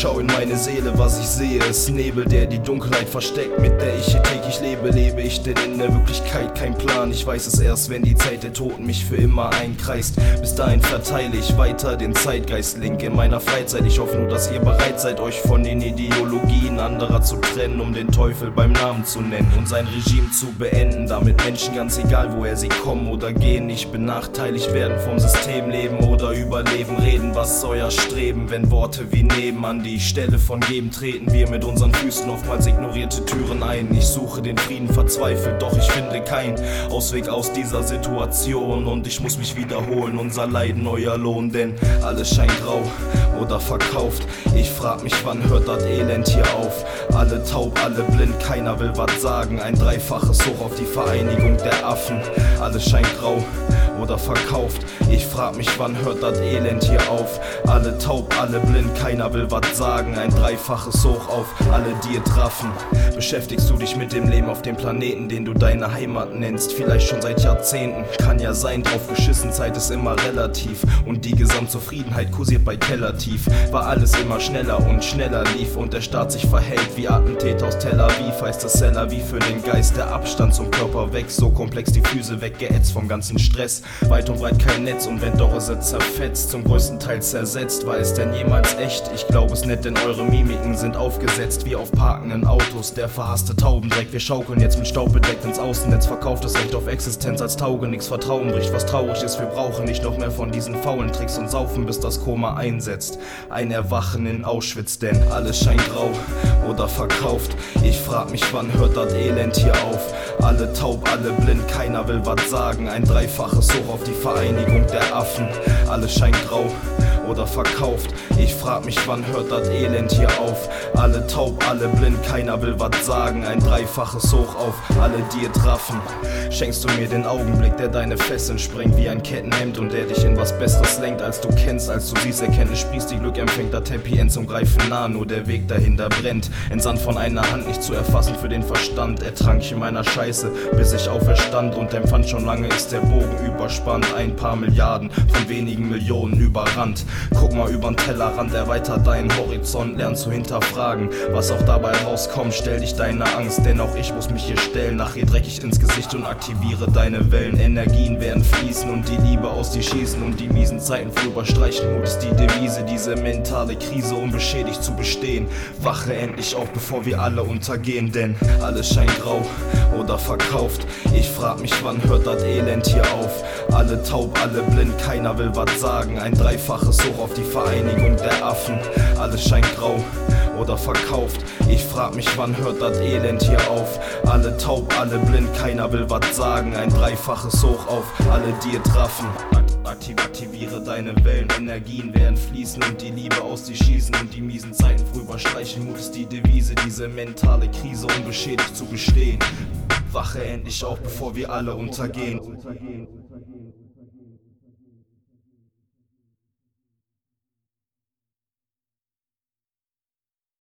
Schau in meine Seele, was ich sehe, ist Nebel, der die Dunkelheit versteckt, mit der ich hier täglich lebe. Lebe ich denn in der Wirklichkeit kein Plan? Ich weiß es erst, wenn die Zeit der Toten mich für immer einkreist. Bis dahin verteile ich weiter den Zeitgeist-Link in meiner Freizeit. Ich hoffe nur, dass ihr bereit seid, euch von den Ideologien anderer zu trennen, um den Teufel beim Namen zu nennen und sein Regime zu beenden, damit Menschen, ganz egal woher sie kommen oder gehen, nicht benachteiligt werden vom System. Leben oder überleben, reden, was ist euer Streben? Wenn Worte wie neben an die Stelle von geben, treten wir mit unseren Füßen oftmals ignorierte Türen ein. Ich suche den Frieden verzweifelt, doch ich finde keinen Ausweg aus dieser Situation und ich muss mich wiederholen, unser Leiden euer Lohn, denn alles scheint grau oder verkauft. Ich frag mich, wann hört das Elend hier auf? Alle taub, alle blind, keiner will was sagen. Ein dreifaches Hoch auf die Vereinigung der Affen. Alles scheint grau oder verkauft. Ich frag mich, wann hört das Elend hier auf? Alle taub, alle blind, keiner will was sagen. Ein dreifaches Hoch auf alle Diatraffen. Beschäftigst du dich mit dem Leben auf dem Planeten, den du deine Heimat nennst? Vielleicht schon seit Jahrzehnten. Kann ja sein, drauf geschissen, Zeit ist immer relativ. Und die Gesamtzufriedenheit kursiert bei Kellertief. War alles immer schneller und schneller lief und der Staat sich verhält wie Attentäter aus Tel Aviv. Heißt das Seller wie für den Geist, der Abstand zum Körper wächst. So komplex die Füße weggeätzt vom ganzen Stress. Weit und breit kein Netz und wenn doch, ist er zerfetzt, zum größten Teil zersetzt. War es denn jemals echt? Ich glaube es nicht, denn eure Mimiken sind aufgesetzt wie auf parkenden Autos. Der verhasste Taubendreck, wir schaukeln jetzt mit Staub bedeckt ins Außennetz. Verkauft das Recht auf Existenz als Taugenichts, Vertrauen bricht. Was traurig ist, wir brauchen nicht noch mehr von diesen faulen Tricks und saufen, bis das Koma einsetzt. Ein Erwachen in Auschwitz, denn alles scheint grau oder verkauft. Ich frag mich, wann hört das Elend hier auf? Alle taub, alle blind, keiner will was sagen. Ein dreifaches Hoch auf die Vereinigung der Affen. Alles scheint grau oder verkauft. Ich frag mich, wann hört das Elend hier auf? Alle taub, alle blind, keiner will was sagen. Ein dreifaches Hoch auf alle Diatraffen. Schenkst du mir den Augenblick, der deine Fesseln sprengt wie ein Kettenhemd und der dich in was Besseres lenkt, als du kennst, als du siehst, Erkenntnis sprießt, die Glück empfängt, das Happy End zum Greifen nah, nur der Weg dahinter brennt. Entsandt von einer Hand, nicht zu erfassen für den Verstand. Ertrank ich in meiner Scheiße, bis ich auferstand und empfand, schon lange ist der Bogen überspannt. Ein paar Milliarden von wenigen Millionen überrannt. Guck mal übern Tellerrand, erweiter deinen Horizont, lern zu hinterfragen, was auch dabei rauskommt. Stell dich deiner Angst, denn auch ich muss mich hier stellen. Nachher dreckig ins Gesicht und aktiviere deine Wellen. Energien werden fließen und die Liebe aus dir schießen und die miesen Zeiten vorüberstreichen. Mut ist die Devise, diese mentale Krise unbeschädigt zu bestehen. Wache endlich auf, bevor wir alle untergehen, denn alles scheint grau oder verkauft. Ich frag mich, wann hört das Elend hier auf? Alle taub, alle blind, keiner will was sagen. Ein dreifaches Hoch auf die Vereinigung der Affen. Alles scheint grau oder verkauft. Ich frag mich, wann hört das Elend hier auf? Alle taub, alle blind, keiner will was sagen. Ein dreifaches Hoch auf alle Diatraffen. Aktiviere deine Wellen, Energien werden fließen und die Liebe aus dir schießen und die miesen Zeiten vorüberstreichen. Mut ist die Devise, diese mentale Krise unbeschädigt zu bestehen. Wache endlich auf, bevor wir alle untergehen.